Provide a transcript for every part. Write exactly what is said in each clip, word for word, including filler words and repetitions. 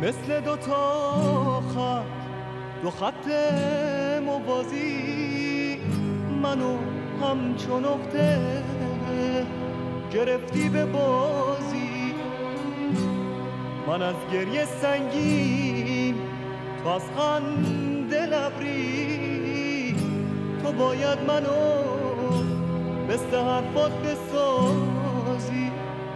مثل دو تا خط، دو خط موازی، منو همچون نقطه گرفتی به بازی. من از گریه سنگین، تو از خنده لبری، تو باید منو مثل حرفات بسازی.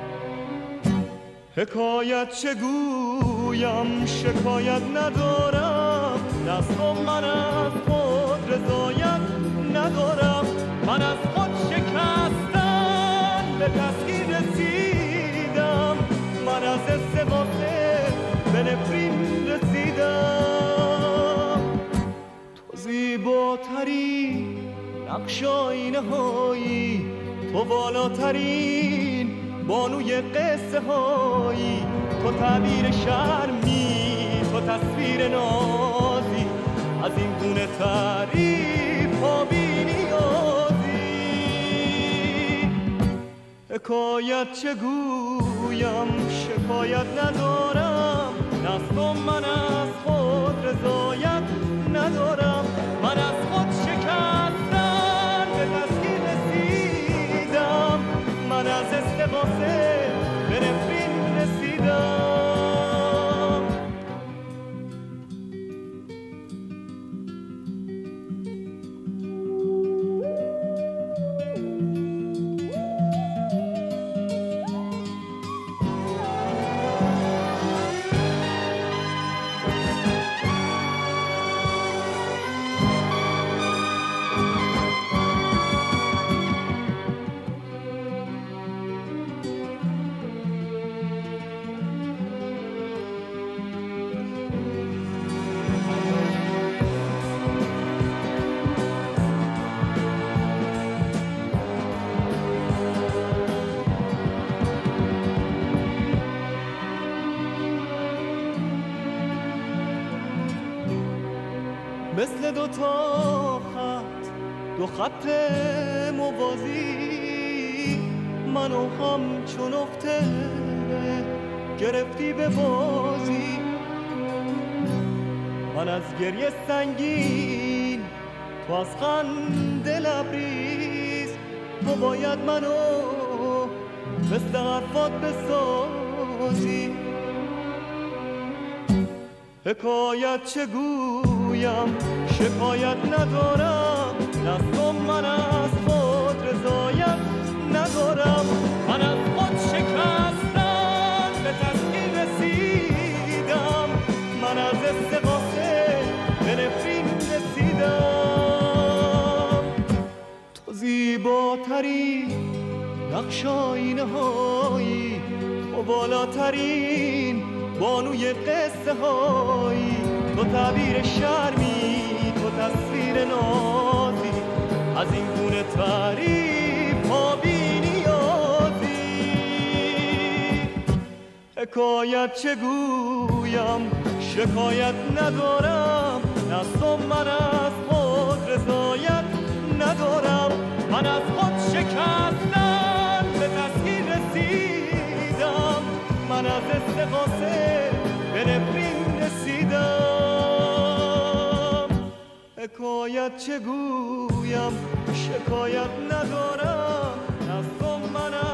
حکایت چگویم، شکایت ندارم، دستم من از خود رضایت ندارم. من از خود شکستن به تسکین رسیدم، من از استقامه به نفرین رسیدم. تو زیباتری نقش آینه هایی، تو بالاترین بانوی قصه هایی، تو تعبیر شرمی، تو تصویر نازی، از این گونه تعریف ها بی نیازی. حکایت چگویم، شکایت ندارم، دستم من از خود رضایت ندارم. من از خود شکستن به تسکین رسیدم، من از استقامه به نفرین رسیدم. مثل دو تا خط، دو خط موازی، منو همچون نقطه گرفتی به بازی. من از گریه سنگین، تو از خنده لبریز، تو باید منو مثل حرفات بسازی. حکایت چگویم، شکایت ندارم، دستم من از خود رضایت ندارم. من از خود شکستن به تسکین رسیدم، من از استقامه به نفرین رسیدم. تو زیباتری نقش آینه هایی، تو بالاترین بانوی قصه هایی، تو تعبیر شرمی، تو تصویر نازی، از این گونه تعریف ها بی نیازی. حکایت چگویم، شکایت ندارم، دستم من از خود رضایت ندارم. من از خود شکستن به تسکین رسیدم، من از استقامه به نفرین رسیدم. حکایت چگویم، شکایت ندارم، دستم من